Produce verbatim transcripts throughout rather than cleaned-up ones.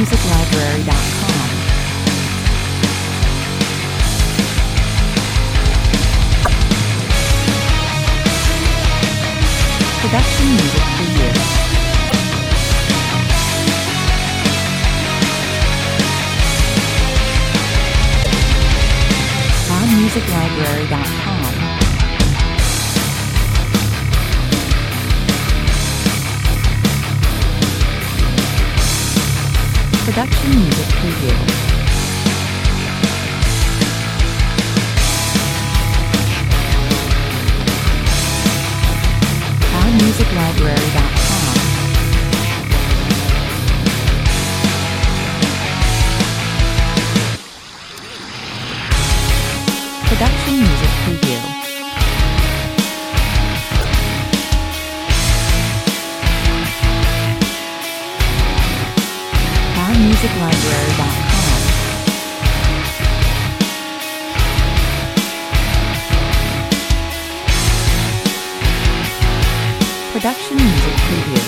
music library dot com. Production music for you. music library dot com. Production music preview. music library dot com. Production music preview. music library dot com. Production music preview.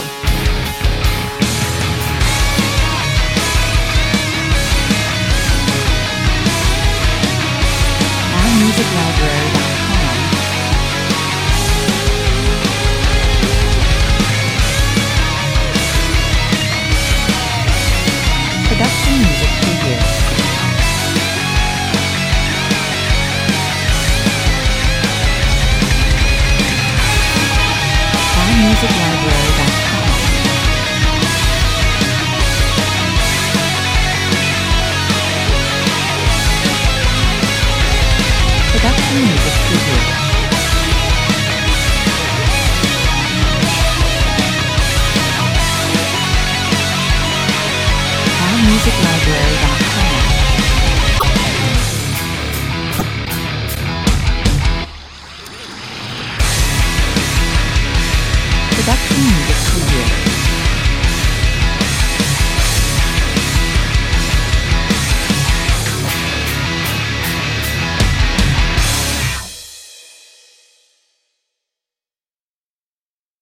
music library dot com. Production music preview. music library dot com. Production music preview. music library dot com. Production music preview.